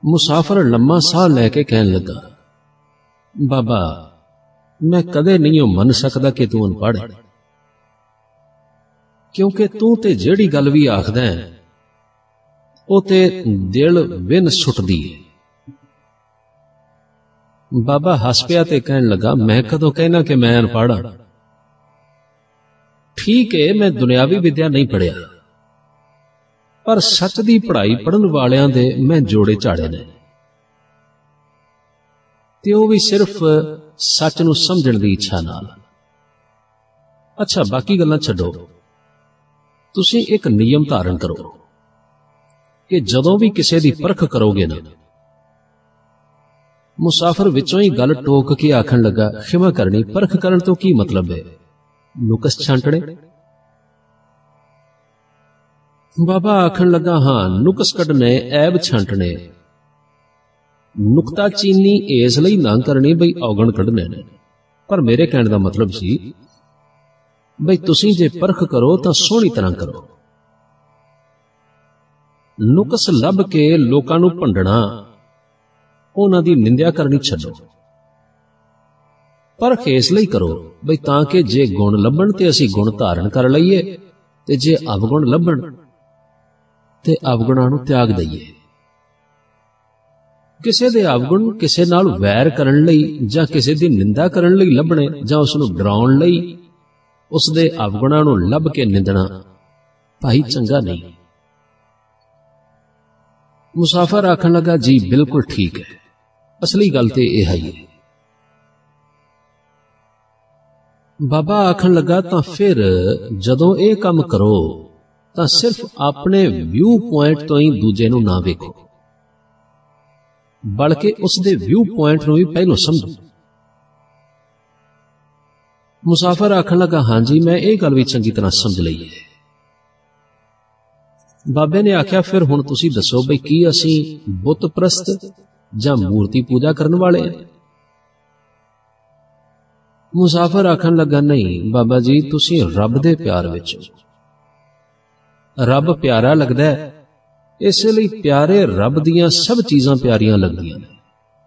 मुसाफिर लम्मा साह लैके कहन लगा, बाबा मैं कदे नहीं मन सकदा कि तू अनपढ़, क्योंकि तू ते जेड़ी गल भी आखदा है ओ ते दिल विन सुटदी है। बाबा हस पिया ते कहन लगा, मैं कदों कहना कि मैं अनपढ़ हां? ठीक है, मैं दुनियावी विद्या नहीं पढ़िया, पर सच दी पढ़ाई पढ़न वालियां दे मैं जोड़े झाड़े ने, ते ओह भी सिर्फ सच नूं समझण दी इच्छा नाल। अच्छा बाकी गल्लां छड्डो, तुसीं एक नियम धारण करो कि जदों भी किसी दी परख करोगे ना। मुसाफिर विचों ही गल टोक के आखण लगा, खिमा करनी, परख करन तो की मतलब है? नुकस छांटणे? बाबा आखण लगा, हां, नुकस कढने, ऐब छांटने, नुकता चीनी इस लई ना करनी बई औगण कढने ने। पर मेरे कहण दा मतलब सी बई तुसीं जे परख करो तां सोहणी तरह करो। नुकस लभ के लोकां नूं भंडणा, उन्हां दी निंदिया करनी छड्डो। परख इस लई करो बई तां कि जे गुण लभण ते असीं गुण धारण कर लईए, ते जे अवगुण लभण ते अवगुणां नूं त्याग दईए। किसे दे अवगुण किसे नाल वैर करन लई जां किसे दी निंदा करन लई लभणे जां उस नूं डराउण लई उस दे अवगुणां नूं लभ के निंदणा भाई चंगा नहीं। मुसाफिर आखण लगा, जी बिल्कुल ठीक है, असली गल ते इह है। बाबा आखण लगा, तां फिर जदों इह काम करो तां सिर्फ अपने व्यू पॉइंट तो ही दूजे नूं ना वेखो, बल्कि उसके व्यू पॉइंट नूं भी पहलों समझो। मुसाफिर आखण लगा, हां जी, मैं ये गल भी चंगी तरह समझ लई है। बाबे ने आख्या, फिर हुण तुसीं दसो बई की असीं बुत प्रस्त जां मूर्ति पूजा करन वाले हैं? मुसाफिर आखण लगा, नहीं बाबा जी, तुसीं रब दे प्यार विच हो। रब प्यारा लगदा है, इसलिए प्यारे रब दियां सब चीजां प्यारियां लगदियां ने।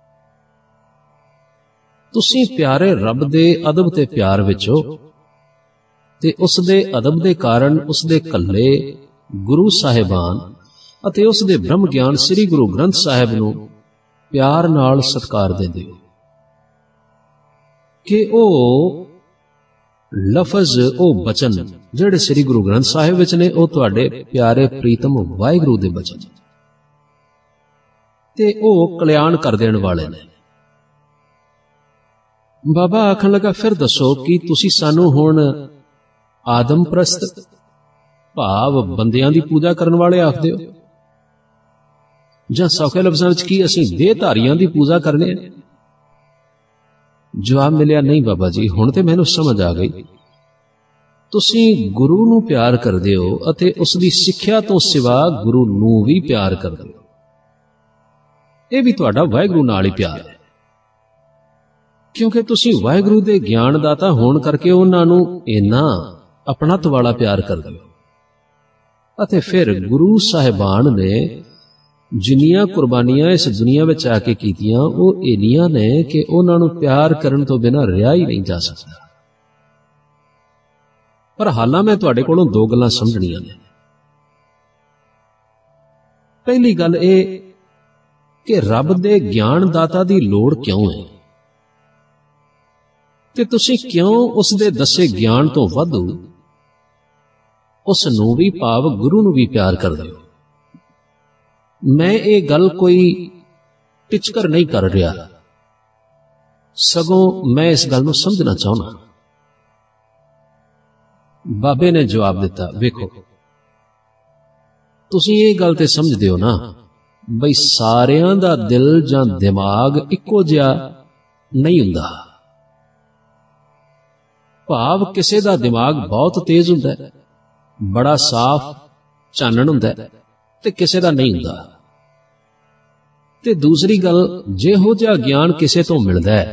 तुसीं प्यारे रब दे अदब ते प्यार विच हो, ते उस दे अदब दे कारण उस दे कल्ले गुरु साहिबान अते उस दे ब्रह्म ज्ञान श्री गुरु ग्रंथ साहिब नूं प्यार नाल सत्कार देंदे हो कि ओ लफज, ओ बचन जिहड़े श्री गुरु ग्रंथ साहिब विच ने, ओ तुहाडे प्यारे प्रीतम वाहिगुरू दे बचन ते ओ कल्याण कर देण वाले ने। बाबा आखण लगा, फिर दसो कि तुसीं सानू हुण आदम प्रस्त भाव बंदियां दी पूजा करन वाले आखदे हो, जां सौखे लफ्जां विच की असीं देहधारियां दी पूजा करने? जवाब मिलिया, नहीं बाबा जी, हुण ते मैनूं समझ आ गई। तुसीं गुरु नूं प्यार करदे हो अते उस दी सिੱਖਿਆ तो सिवा गुरु नूं भी प्यार करदे हो। यह भी तुहाडा वाहिगुरू नाल ही प्यार है, क्योंकि तुसीं वाहिगुरू दे ज्ञानदाता होण करके उन्हां नूं इन्ना अपणत वाला प्यार करदे हो। अते फिर गुरु साहिबान ने जिन्नियां कुर्बानियां इस दुनिया विच आके कीतियां, वो इन्नियां ने कि उन्हां नूं प्यार करन तो बिना रिहा ही नहीं जा सकदा। पर हालां मैं तुहाडे कोलों दो गल्लां समझणीआं ने। पहली गल ये कि रब दे ज्ञानदाता दी लोड़ क्यों है, कि तुसीं क्यों उस दे दसे ज्ञान तो वधू उस नूं भी भाव गुरु नूं भी प्यार करदे हो। मैं ये गल कोई टिचकर नहीं कर रहा, सगों मैं इस गल नूं समझना चाहुंदा। बाबे ने जवाब दिता, वेखो तुसीं ये गल ते समझदे हो ना बई सारियां दा दिल जां दिमाग इक्को जिहा नहीं हुंदा। भाव किसे दा दिमाग बहुत तेज हुंदा है, बड़ा साफ चानण हुंदा है, ते किसे दा नहीं हुंदा। ते दूसरी गल, जिहो जिहा ज्ञान किसे तो मिलदा है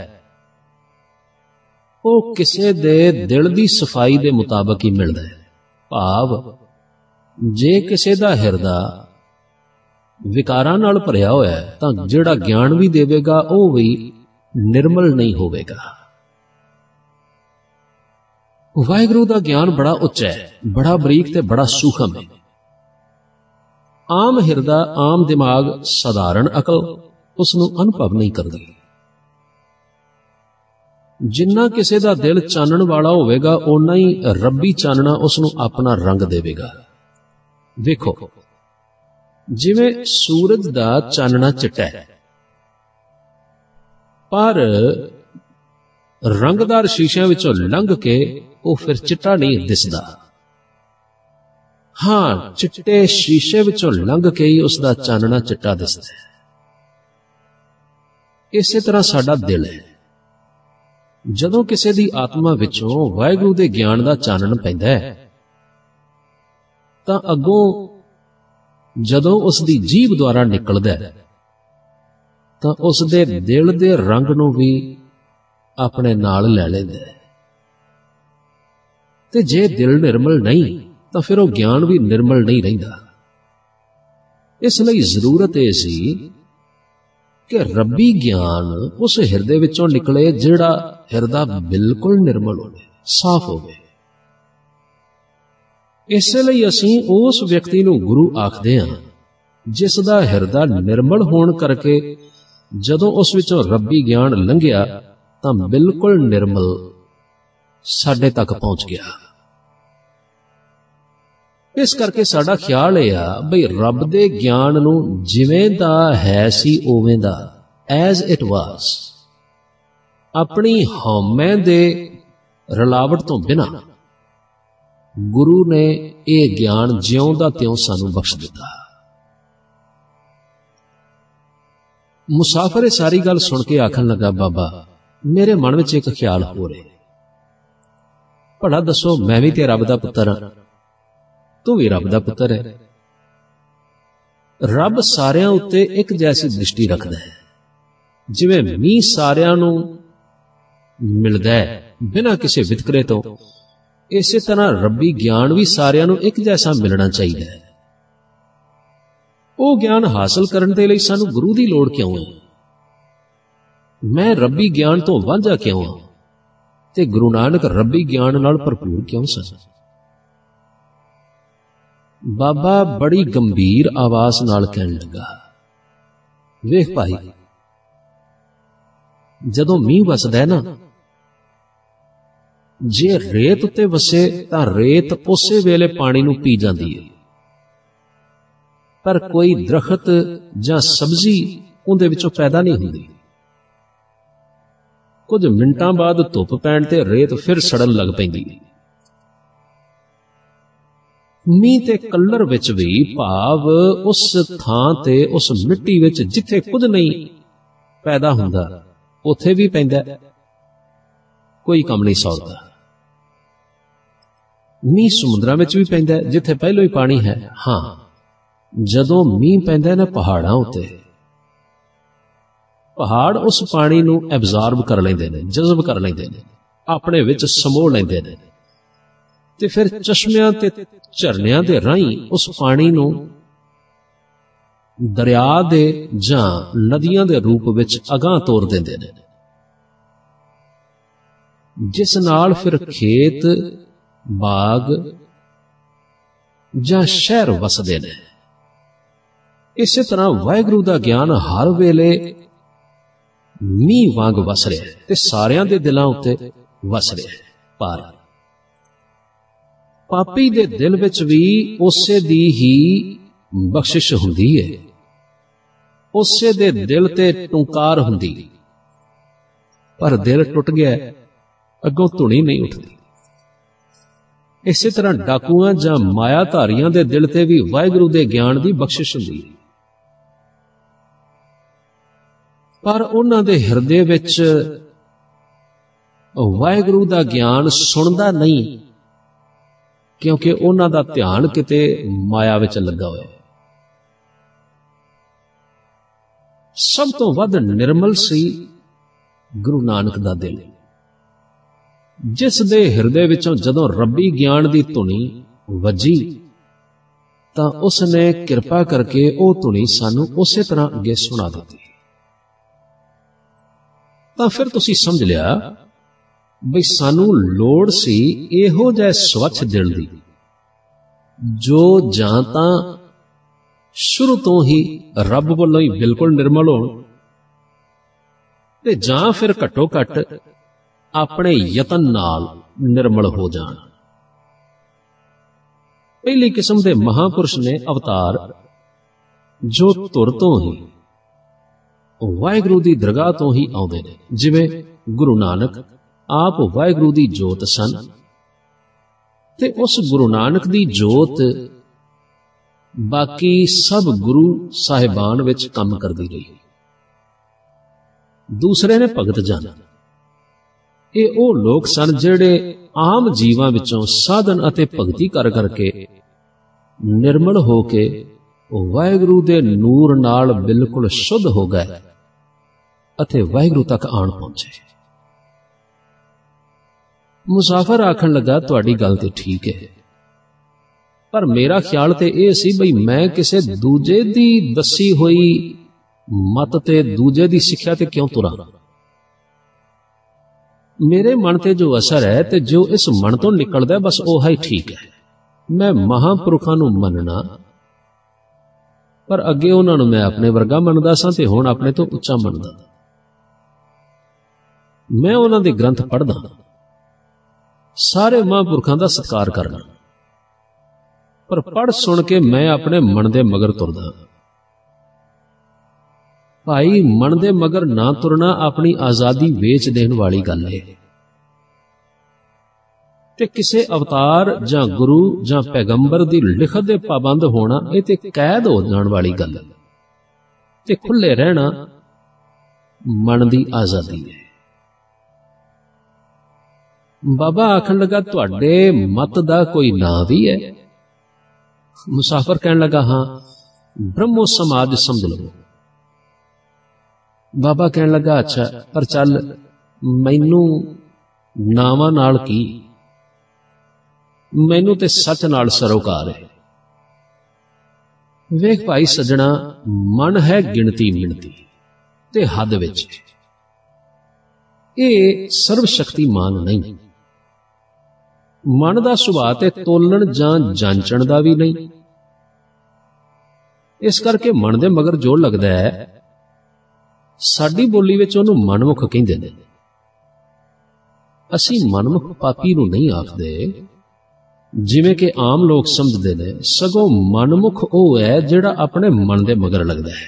वो किसे दे दिल दी सफाई दे मुताबिक ही मिलदा है। भाव जे किसे दा हिरदा ਵਿਕਾਰਾਂ ਨਾਲ ਭਰਿਆ ਹੋਇਆ ਹੈ ਤਾਂ ਜਿਹੜਾ ਗਿਆਨ ਵੀ ਦੇਵੇਗਾ ਉਹ ਵੀ ਨਿਰਮਲ ਨਹੀਂ ਹੋਵੇਗਾ। ਵਾਹਿਗੁਰੂ ਦਾ ਗਿਆਨ ਬੜਾ ਉੱਚਾ ਹੈ, ਬੜਾ ਬਰੀਕ ਤੇ ਬੜਾ ਸੂਖਮ ਹੈ। ਆਮ ਹਿਰਦਾ, ਆਮ ਦਿਮਾਗ, ਸਧਾਰਨ ਅਕਲ ਉਸ ਨੂੰ ਅਨੁਭਵ ਨਹੀਂ ਕਰਦੀ। ਜਿੰਨਾ ਕਿਸੇ ਦਾ ਦਿਲ ਚਾਨਣ ਵਾਲਾ ਹੋਵੇਗਾ ਓਨਾ ਹੀ ਰੱਬੀ ਚਾਨਣਾ ਉਸ ਨੂੰ ਆਪਣਾ ਰੰਗ ਦੇਵੇਗਾ। ਵੇਖੋ, ਜਿਵੇਂ ਸੂਰਜ ਦਾ ਚਾਨਣਾ ਚਿੱਟਾ ਹੈ ਪਰ ਰੰਗਦਾਰ ਸ਼ੀਸ਼ਿਆਂ ਵਿੱਚੋਂ ਲੰਘ ਕੇ ਉਹ ਫਿਰ ਚਿੱਟਾ ਨਹੀਂ ਦਿਸਦਾ। ਹਾਂ, ਚਿੱਟੇ ਸ਼ੀਸ਼ੇ ਵਿੱਚੋਂ ਲੰਘ ਕੇ ਹੀ ਉਸ ਦਾ ਚਾਨਣਾ ਚਿੱਟਾ ਦਿਸਦਾ ਹੈ। ਇਸੇ ਤਰ੍ਹਾਂ ਸਾਡਾ ਦਿਲ ਹੈ। ਜਦੋਂ ਕਿਸੇ ਦੀ ਆਤਮਾ ਵਿੱਚੋਂ ਵਾਹਿਗੁਰੂ ਦੇ ਗਿਆਨ ਦਾ ਚਾਨਣ ਪੈਂਦਾ ਹੈ ਤਾਂ ਅੱਗੋਂ ਜਦੋਂ ਉਸ ਦੀ ਜੀਭ ਦੁਆਰਾ ਨਿਕਲਦਾ ਹੈ ਤਾਂ ਉਸ ਦੇ ਦਿਲ ਦੇ ਰੰਗ ਨੂੰ ਵੀ ਆਪਣੇ ਨਾਲ ਲੈ ਲੈਂਦਾ ਹੈ। ਤੇ ਜੇ ਦਿਲ ਨਿਰਮਲ ਨਹੀਂ ਤਾਂ ਫਿਰ ਉਹ ਗਿਆਨ ਵੀ ਨਿਰਮਲ ਨਹੀਂ ਰਹਿੰਦਾ। ਇਸ ਲਈ ਜ਼ਰੂਰਤ ਇਹ ਸੀ ਕਿ ਰੱਬੀ ਗਿਆਨ ਉਸ ਹਿਰਦੇ ਵਿੱਚੋਂ ਨਿਕਲੇ ਜਿਹੜਾ ਹਿਰਦਾ ਬਿਲਕੁਲ ਨਿਰਮਲ ਹੋਵੇ, ਸਾਫ਼ ਹੋਵੇ। ਇਸੇ ਲਈ ਅਸੀਂ ਉਸ ਵਿਅਕਤੀ ਨੂੰ ਗੁਰੂ ਆਖਦੇ ਹਾਂ ਜਿਸ ਦਾ ਹਿਰਦਾ ਨਿਰਮਲ ਹੋਣ ਕਰਕੇ ਜਦੋਂ ਉਸ ਵਿੱਚੋਂ ਰੱਬੀ ਗਿਆਨ ਲੰਘਿਆ ਤਾਂ ਬਿਲਕੁਲ ਨਿਰਮਲ ਸਾਡੇ ਤੱਕ ਪਹੁੰਚ ਗਿਆ। ਇਸ ਕਰਕੇ ਸਾਡਾ ਖਿਆਲ ਇਹ ਆ ਬਈ ਰੱਬ ਦੇ ਗਿਆਨ ਨੂੰ ਜਿਵੇਂ ਦਾ ਹੈ ਸੀ ਉਵੇਂ ਦਾ, ਐਜ਼ ਇਟ ਵਾਜ਼, ਆਪਣੀ ਹਉਮੈ ਦੇ ਰਲਾਵਟ ਤੋਂ ਬਿਨਾਂ ਗੁਰੂ ਨੇ ਇਹ ਗਿਆਨ ਜਿਉਂ ਦਾ ਤਿਉਂ ਸਾਨੂੰ ਬਖਸ਼ ਦਿੱਤਾ। ਮੁਸਾਫਰ ਇਹ ਸਾਰੀ ਗੱਲ ਸੁਣ ਕੇ ਆਖਣ ਲੱਗਾ, ਬਾਬਾ ਮੇਰੇ ਮਨ ਵਿੱਚ ਇੱਕ ਖਿਆਲ ਹੋ ਰਿਹਾ, ਭਲਾ ਦੱਸੋ ਮੈਂ ਵੀ ਤੇ ਰੱਬ ਦਾ ਪੁੱਤਰ ਹਾਂ, ਤੂੰ ਵੀ ਰੱਬ ਦਾ ਪੁੱਤਰ ਹੈ। ਰੱਬ ਸਾਰਿਆਂ ਉੱਤੇ ਇੱਕ ਜੈਸੀ ਦ੍ਰਿਸ਼ਟੀ ਰੱਖਦਾ ਹੈ। ਜਿਵੇਂ ਮੀਂਹ ਸਾਰਿਆਂ ਨੂੰ ਮਿਲਦਾ ਹੈ ਬਿਨਾਂ ਕਿਸੇ ਵਿਤਕਰੇ ਤੋਂ, ਇਸੇ ਤਰ੍ਹਾਂ ਰੱਬੀ ਗਿਆਨ ਵੀ ਸਾਰਿਆਂ ਨੂੰ ਇੱਕ ਜੈਸਾ ਮਿਲਣਾ ਚਾਹੀਦਾ ਹੈ। ਉਹ ਗਿਆਨ ਹਾਸਲ ਕਰਨ ਦੇ ਲਈ ਸਾਨੂੰ ਗੁਰੂ ਦੀ ਲੋੜ ਕਿਉਂ ਹੈ? ਮੈਂ ਰੱਬੀ ਗਿਆਨ ਤੋਂ ਵਾਂਝਾ ਕਿਉਂ ਹਾਂ ਤੇ ਗੁਰੂ ਨਾਨਕ ਰੱਬੀ ਗਿਆਨ ਨਾਲ ਭਰਪੂਰ ਕਿਉਂ ਸਨ? ਬਾਬਾ ਬੜੀ ਗੰਭੀਰ ਆਵਾਜ਼ ਨਾਲ ਕਹਿਣ ਲੱਗਾ, ਵੇਖ ਭਾਈ, ਜਦੋਂ ਮੀਂਹ ਵਸਦਾ ਹੈ ਨਾ, ਜੇ ਰੇਤ ਉੱਤੇ ਵਸੇ ਤਾਂ ਰੇਤ ਉਸੇ ਵੇਲੇ ਪਾਣੀ ਨੂੰ ਪੀ ਜਾਂਦੀ ਹੈ, ਪਰ ਕੋਈ ਦਰਖਤ ਜਾਂ ਸਬਜ਼ੀ ਉਹਦੇ ਵਿੱਚੋਂ ਪੈਦਾ ਨਹੀਂ ਹੁੰਦੀ। ਕੁਝ ਮਿੰਟਾਂ ਬਾਅਦ ਧੁੱਪ ਪੈਣ ਤੇ ਰੇਤ ਫਿਰ ਸੜਨ ਲੱਗ ਪੈਂਦੀ ਹੈ। ਮੀਂਹ ਤੇ ਕਲਰ ਵਿੱਚ ਵੀ ਭਾਵ ਉਸ ਥਾਂ ਤੇ, ਉਸ ਮਿੱਟੀ ਵਿੱਚ ਜਿੱਥੇ ਕੁਝ ਨਹੀਂ ਪੈਦਾ ਹੁੰਦਾ ਉੱਥੇ ਵੀ ਪੈਂਦਾ, ਕੋਈ ਕੰਮ ਨਹੀਂ ਸੌਰਦਾ। ਮੀਂਹ ਸਮੁੰਦਰਾਂ ਵਿੱਚ ਵੀ ਪੈਂਦਾ ਜਿੱਥੇ ਪਹਿਲਾਂ ਹੀ ਪਾਣੀ ਹੈ। ਹਾਂ, ਜਦੋਂ ਮੀਂਹ ਪੈਂਦਾ ਨਾ ਪਹਾੜਾਂ ਉੱਤੇ, ਪਹਾੜ ਉਸ ਪਾਣੀ ਨੂੰ ਐਬਜ਼ਾਰਬ ਕਰ ਲੈਂਦੇ ਨੇ, ਜਜ਼ਬ ਕਰ ਲੈਂਦੇ ਨੇ, ਆਪਣੇ ਵਿੱਚ ਸਮੋਹ ਲੈਂਦੇ ਨੇ ਤੇ ਫਿਰ ਚਸ਼ਮਿਆਂ ਤੇ ਝਰਨਿਆਂ ਦੇ ਰਾਹੀਂ ਉਸ ਪਾਣੀ ਨੂੰ ਦਰਿਆ ਦੇ ਜਾਂ ਨਦੀਆਂ ਦੇ ਰੂਪ ਵਿੱਚ ਅਗਾਂਹ ਤੋਰ ਦਿੰਦੇ ਨੇ, ਜਿਸ ਨਾਲ ਫਿਰ ਖੇਤ, ਬਾਗ ਜਾਂ ਸ਼ਹਿਰ ਵਸਦੇ ਨੇ। ਇਸੇ ਤਰ੍ਹਾਂ ਵਾਹਿਗੁਰੂ ਦਾ ਗਿਆਨ ਹਰ ਵੇਲੇ ਮੀਂਹ ਵਾਂਗ ਵਸ ਰਿਹਾ ਤੇ ਸਾਰਿਆਂ ਦੇ ਦਿਲਾਂ ਉੱਤੇ ਵਸ ਰਿਹਾ। ਪਰ ਪਾਪੀ ਦੇ ਦਿਲ ਵਿੱਚ ਵੀ ਉਸੇ ਦੀ ਹੀ ਬਖਸ਼ਿਸ਼ ਹੁੰਦੀ ਹੈ, ਉਸੇ ਦੇ ਦਿਲ ਤੇ ਟੁੰਕਾਰ ਹੁੰਦੀ, ਪਰ ਦਿਲ ਟੁੱਟ ਗਿਆ, ਅੱਗੋਂ ਧੁਨੀ ਨਹੀਂ ਉੱਠਦੀ। ਇਸੇ ਤਰ੍ਹਾਂ ਡਾਕੂਆਂ ਜਾਂ ਮਾਇਆਧਾਰੀਆਂ ਦੇ ਦਿਲ ਤੇ ਵੀ ਵਾਹਿਗੁਰੂ ਦੇ ਗਿਆਨ ਦੀ ਬਖਸ਼ਿਸ਼ ਹੁੰਦੀ ਹੈ, ਪਰ ਉਹਨਾਂ ਦੇ ਹਿਰਦੇ ਵਿੱਚ ਵਾਹਿਗੁਰੂ ਦਾ ਗਿਆਨ ਸੁਣਦਾ ਨਹੀਂ, ਕਿਉਂਕਿ ਉਹਨਾਂ ਦਾ ਧਿਆਨ ਕਿਤੇ ਮਾਇਆ ਵਿੱਚ ਲੱਗਾ ਹੋਇਆ। ਸਭ ਤੋਂ ਵੱਧ ਨਿਰਮਲ ਸੀ ਗੁਰੂ ਨਾਨਕ ਦਾ ਦਿਲ, ਜਿਸ ਦੇ ਹਿਰਦੇ ਵਿੱਚੋਂ ਜਦੋਂ ਰੱਬੀ ਗਿਆਨ ਦੀ ਧੁਨੀ ਵੱਜੀ ਤਾਂ ਉਸ ਨੇ ਕਿਰਪਾ ਕਰਕੇ ਉਹ ਧੁਨੀ ਸਾਨੂੰ ਉਸੇ ਤਰ੍ਹਾਂ ਅੱਗੇ ਸੁਣਾ ਦਿੱਤੀ। ਤਾਂ ਫਿਰ ਤੁਸੀਂ ਸਮਝ ਲਿਆ ਬਈ ਸਾਨੂੰ ਲੋੜ ਸੀ ਇਹੋ ਜਿਹੇ ਸਵੱਛ ਦਿਲ ਦੀ, ਜੋ ਜਾਂ ਤਾਂ ਸ਼ੁਰੂ ਤੋਂ ਹੀ ਰੱਬ ਵੱਲੋਂ ਹੀ ਬਿਲਕੁਲ ਨਿਰਮਲ ਹੋਣ, ਤੇ ਜਾਂ ਫਿਰ ਘੱਟੋ ਘੱਟ ਆਪਣੇ ਯਤਨ ਨਾਲ ਨਿਰਮਲ ਹੋ ਜਾਣ। ਪਹਿਲੀ ਕਿਸਮ ਦੇ ਮਹਾਂਪੁਰਸ਼ ਨੇ ਅਵਤਾਰ, ਜੋ ਧੁਰ ਤੋਂ ਹੀ ਵਾਹਿਗੁਰੂ ਦੀ ਦਰਗਾਹ ਤੋਂ ਹੀ ਆਉਂਦੇ ਨੇ। ਜਿਵੇਂ ਗੁਰੂ ਨਾਨਕ ਆਪ ਵਾਹਿਗੁਰੂ ਦੀ ਜੋਤ ਸਨ, ਤੇ ਉਸ ਗੁਰੂ ਨਾਨਕ ਦੀ ਜੋਤ ਬਾਕੀ ਸਭ ਗੁਰੂ ਸਾਹਿਬਾਨ ਵਿੱਚ ਕੰਮ ਕਰਦੀ ਰਹੀ। ਦੂਸਰੇ ਨੇ ਭਗਤ ਜਨ। ਇਹ ਉਹ ਲੋਕ ਸਨ ਜਿਹੜੇ ਆਮ ਜੀਵਾਂ ਵਿੱਚੋਂ ਸਾਧਨ ਅਤੇ ਭਗਤੀ ਕਰ ਕਰਕੇ ਨਿਰਮਲ ਹੋ ਕੇ ਵਾਹਿਗੁਰੂ ਦੇ ਨੂਰ ਨਾਲ ਬਿਲਕੁਲ ਸ਼ੁੱਧ ਹੋ ਗਏ ਅਤੇ ਵਾਹਿਗੁਰੂ ਤੱਕ ਆਣ ਪਹੁੰਚੇ। ਮੁਸਾਫਰ ਆਖਣ ਲੱਗਾ, ਤੁਹਾਡੀ ਗੱਲ ਤੇ ਠੀਕ ਹੈ, ਪਰ ਮੇਰਾ ਖਿਆਲ ਤੇ ਇਹ ਸੀ ਬਈ ਮੈਂ ਕਿਸੇ ਦੂਜੇ ਦੀ ਦੱਸੀ ਹੋਈ ਮਤ ਤੇ ਦੂਜੇ ਦੀ ਸਿੱਖਿਆ ਤੇ ਕਿਉਂ ਤੁਰਾਂ। ਮੇਰੇ ਮਨ ਤੇ ਜੋ ਅਸਰ ਹੈ ਤੇ ਜੋ ਇਸ ਮਨ ਤੋਂ ਨਿਕਲਦਾ ਬਸ ਉਹ ਹੀ ਠੀਕ ਹੈ। ਮੈਂ ਮਹਾਂਪੁਰਖਾਂ ਨੂੰ ਮੰਨਣਾ, ਪਰ ਅੱਗੇ ਉਹਨਾਂ ਨੂੰ ਮੈਂ ਆਪਣੇ ਵਰਗਾ ਮੰਨਦਾ ਸਾਂ ਤੇ ਹੁਣ ਆਪਣੇ ਤੋਂ ਉੱਚਾ ਮੰਨਦਾ। ਮੈਂ ਉਹਨਾਂ ਦੇ ਗ੍ਰੰਥ ਪੜ੍ਹਦਾ, ਸਾਰੇ ਮਹਾਂਪੁਰਖਾਂ ਦਾ ਸਤਿਕਾਰ ਕਰਨਾ, ਪਰ ਪੜ੍ਹ ਸੁਣ ਕੇ ਮੈਂ ਆਪਣੇ ਮਨ ਦੇ ਮਗਰ ਤੁਰਦਾ। ਭਾਈ, ਮਨ ਦੇ ਮਗਰ ਨਾ ਤੁਰਨਾ ਆਪਣੀ ਆਜ਼ਾਦੀ ਵੇਚ ਦੇਣ ਵਾਲੀ ਗੱਲ ਹੈ, ਤੇ ਕਿਸੇ ਅਵਤਾਰ ਜਾਂ ਗੁਰੂ ਜਾਂ ਪੈਗੰਬਰ ਦੀ ਲਿਖਤ ਦੇ ਪਾਬੰਦ ਹੋਣਾ ਇਹ ਤੇ ਕੈਦ ਹੋ ਜਾਣ ਵਾਲੀ ਗੱਲ ਹੈ, ਤੇ ਖੁੱਲੇ ਰਹਿਣਾ ਮਨ ਦੀ ਆਜ਼ਾਦੀ ਹੈ। ਬਾਬਾ ਆਖਣ ਲੱਗਾ, ਤੁਹਾਡੇ ਮਤ ਦਾ ਕੋਈ ਨਾਂ ਵੀ ਹੈ? ਮੁਸਾਫਰ ਕਹਿਣ ਲੱਗਾ, ਹਾਂ, ਬ੍ਰਹਮੋ ਸਮਾਜ ਸਮਝ ਲਓ। ਬਾਬਾ ਕਹਿਣ ਲੱਗਾ, ਅੱਛਾ, ਪਰ ਚੱਲ ਮੈਨੂੰ ਨਾਵਾਂ ਨਾਲ ਕੀ, ਮੈਨੂੰ ਤੇ ਸੱਚ ਨਾਲ ਸਰੋਕਾਰ ਹੈ। ਵੇਖ ਭਾਈ ਸੱਜਣਾ, ਮਨ ਹੈ ਗਿਣਤੀ ਮਿਣਤੀ ਤੇ ਹੱਦ ਵਿੱਚ, ਇਹ ਸਰਵ ਸ਼ਕਤੀਮਾਨ ਨਹੀਂ। ਮਨ ਦਾ ਸੁਭਾਅ ਤੇ ਤੋਲਣ ਜਾਂ ਜਾਂਚਣ ਦਾ ਵੀ ਨਹੀਂ। ਇਸ ਕਰਕੇ ਮਨ ਦੇ ਮਗਰ ਜੋ ਲੱਗਦਾ ਹੈ, ਸਾਡੀ ਬੋਲੀ ਵਿੱਚ ਉਹਨੂੰ ਮਨਮੁਖ ਕਹਿੰਦੇ ਨੇ। ਅਸੀਂ ਮਨਮੁਖ ਪਾਪੀ ਨੂੰ ਨਹੀਂ ਆਖਦੇ ਜਿਵੇਂ ਕਿ ਆਮ ਲੋਕ ਸਮਝਦੇ ਨੇ, ਸਗੋਂ ਮਨਮੁਖ ਉਹ ਹੈ ਜਿਹੜਾ ਆਪਣੇ ਮਨ ਦੇ ਮਗਰ ਲੱਗਦਾ ਹੈ।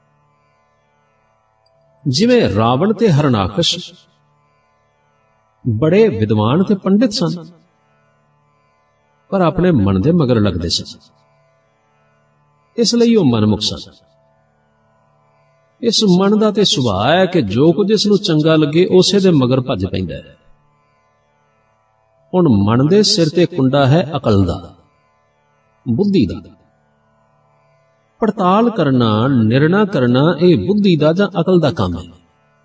ਜਿਵੇਂ ਰਾਵਣ ਤੇ ਹਰਨਾਕਸ਼ ਬੜੇ ਵਿਦਵਾਨ ਤੇ ਪੰਡਿਤ ਸਨ, ਪਰ ਆਪਣੇ ਮਨ ਦੇ ਮਗਰ ਲੱਗਦੇ ਸਨ, ਇਸ ਲਈ ਉਹ ਮਨਮੁਖ ਸਨ। ਇਸ ਮਨ ਦਾ ਤੇ ਸੁਭਾਅ ਹੈ ਕਿ ਜੋ ਕੁਝ ਇਸ ਨੂੰ ਚੰਗਾ ਲੱਗੇ ਉਸੇ ਦੇ ਮਗਰ ਭੱਜ ਪੈਂਦਾ ਹੈ। ਹੁਣ ਮਨ ਦੇ ਸਿਰ ਤੇ ਕੁੰਡਾ ਹੈ ਅਕਲ ਦਾ, ਬੁੱਧੀ ਦਾ। ਪੜਤਾਲ ਕਰਨਾ, ਨਿਰਣਾ ਕਰਨਾ ਇਹ ਬੁੱਧੀ ਦਾ ਜਾਂ ਅਕਲ ਦਾ ਕੰਮ ਹੈ।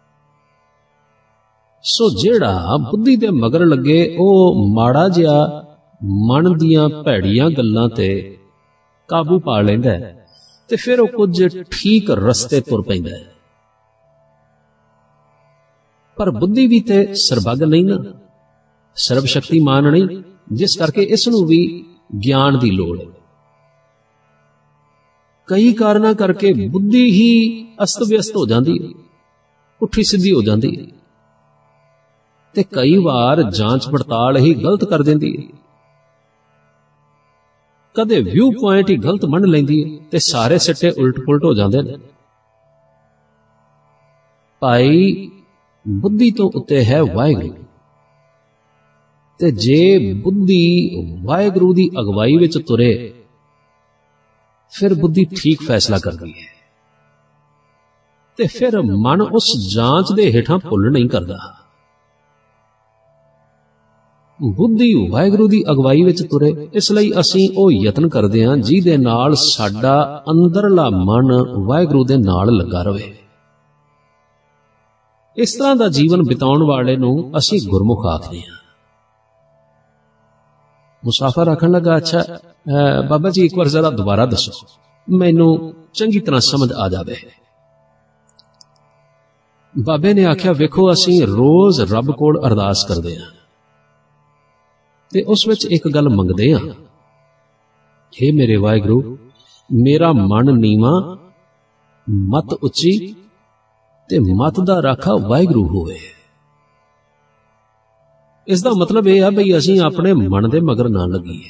ਸੋ ਜਿਹੜਾ ਬੁੱਧੀ ਦੇ ਮਗਰ ਲੱਗੇ ਉਹ ਮਾੜਾ ਜਿਹਾ ਮਨ ਦੀਆਂ ਭੈੜੀਆਂ ਗੱਲਾਂ ਤੇ ਕਾਬੂ ਪਾ ਲੈਂਦਾ ਹੈ ਤੇ ਫਿਰ ਉਹ ਕੁਝ ਠੀਕ ਰਸਤੇ ਤੁਰ ਪੈਂਦਾ ਹੈ। ਪਰ ਬੁੱਧੀ ਵੀ ਤੇ ਸਰਬੱਗ ਨਹੀਂ ਨਾ, ਸਰਬ ਸ਼ਕਤੀਮਾਨ ਨਹੀਂ, ਜਿਸ ਕਰਕੇ ਇਸ ਨੂੰ ਵੀ ਗਿਆਨ ਦੀ ਲੋੜ ਹੈ। ਕਈ ਕਾਰਨਾਂ ਕਰਕੇ ਬੁੱਧੀ ਹੀ ਅਸਤ ਵਿਅਸਤ ਹੋ ਜਾਂਦੀ ਹੈ, ਪੁੱਠੀ ਸਿੱਧੀ ਹੋ ਜਾਂਦੀ ਹੈ, ਤੇ ਕਈ ਵਾਰ ਜਾਂਚ ਪੜਤਾਲ ਹੀ ਗਲਤ ਕਰ ਦਿੰਦੀ ਹੈ। ਕਦੇ ਵਿਊ ਪੁਆਇੰਟ ਹੀ ਗਲਤ ਮੰਨ ਲੈਂਦੀ ਹੈ ਤੇ ਸਾਰੇ ਸਿੱਟੇ ਉਲਟ ਪੁਲਟ ਹੋ ਜਾਂਦੇ ਨੇ। ਭਾਈ, ਬੁੱਧੀ ਤੋਂ ਉੱਤੇ ਹੈ ਵਾਹਿਗੁਰੂ, ਤੇ ਜੇ ਬੁੱਧੀ ਵਾਹਿਗੁਰੂ ਦੀ ਅਗਵਾਈ ਵਿੱਚ ਤੁਰੇ ਫਿਰ ਬੁੱਧੀ ਠੀਕ ਫੈਸਲਾ ਕਰਦੀ ਹੈ, ਤੇ ਫਿਰ ਮਨ ਉਸ ਜਾਂਚ ਦੇ ਹੇਠਾਂ ਭੁੱਲ ਨਹੀਂ ਕਰਦਾ। ਬੁੱਧੀ ਵਾਹਿਗੁਰੂ ਦੀ ਅਗਵਾਈ ਵਿੱਚ ਤੁਰੇ, ਇਸ ਲਈ ਅਸੀਂ ਉਹ ਯਤਨ ਕਰਦੇ ਹਾਂ ਜਿਹਦੇ ਨਾਲ ਸਾਡਾ ਅੰਦਰਲਾ ਮਨ ਵਾਹਿਗੁਰੂ ਦੇ ਨਾਲ ਲੱਗਾ ਰਹੇ। ਇਸ ਤਰ੍ਹਾਂ ਦਾ ਜੀਵਨ ਬਿਤਾਉਣ ਵਾਲੇ ਨੂੰ ਅਸੀਂ ਗੁਰਮੁਖ ਆਖਦੇ ਹਾਂ। ਮੁਸਾਫਰ ਆਖਣ ਲੱਗਾ, ਅੱਛਾ ਬਾਬਾ ਜੀ ਇੱਕ ਵਾਰ ਜ਼ਰਾ ਦੁਬਾਰਾ ਦੱਸੋ, ਮੈਨੂੰ ਚੰਗੀ ਤਰ੍ਹਾਂ ਸਮਝ ਆ ਜਾਵੇ। ਬਾਬੇ ਨੇ ਆਖਿਆ, ਵੇਖੋ ਅਸੀਂ ਰੋਜ਼ ਰੱਬ ਕੋਲ ਅਰਦਾਸ ਕਰਦੇ ਹਾਂ ਤੇ ਉਸ ਵਿੱਚ ਇੱਕ ਗੱਲ ਮੰਗਦੇ ਹਾਂ, ਹੇ ਮੇਰੇ ਵਾਹਿਗੁਰੂ, ਮੇਰਾ ਮਨ ਨੀਵਾਂ, ਮਤ ਉੱਚੀ ਤੇ ਮਤ ਦਾ ਰਾਖਾ ਵਾਹਿਗੁਰੂ ਹੋਵੇ। ਇਸ ਦਾ ਮਤਲਬ ਇਹ ਆ ਬਈ ਅਸੀਂ ਆਪਣੇ ਮਨ ਦੇ ਮਗਰ ਨਾ ਲੱਗੀਏ।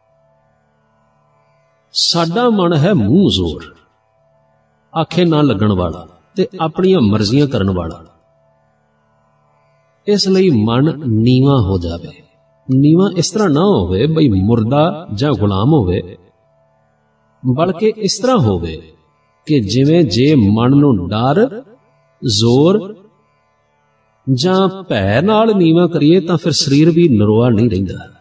ਸਾਡਾ ਮਨ ਹੈ ਮੂੰਹ ਜ਼ੋਰ, ਆਖੇ ਨਾ ਲੱਗਣ ਵਾਲਾ ਤੇ ਆਪਣੀਆਂ ਮਰਜ਼ੀਆਂ ਕਰਨ ਵਾਲਾ। ਇਸ ਲਈ ਮਨ ਨੀਵਾਂ ਹੋ ਜਾਵੇ। ਨੀਵਾਂ ਇਸ ਤਰ੍ਹਾਂ ਨਾ ਹੋਵੇ ਬਈ ਮੁਰਦਾ ਜਾਂ ਗੁਲਾਮ ਹੋਵੇ, ਬਲਕਿ ਇਸ ਤਰ੍ਹਾਂ ਹੋਵੇ ਕਿ ਜਿਵੇਂ ਜੇ ਮਨ ਨੂੰ ਡਰ, ਜ਼ੋਰ ਜਾਂ ਭੈ ਨਾਲ ਨੀਵਾਂ ਕਰੀਏ ਤਾਂ ਫਿਰ ਸਰੀਰ ਵੀ ਨਿਰੋਆ ਨਹੀਂ ਰਹਿੰਦਾ।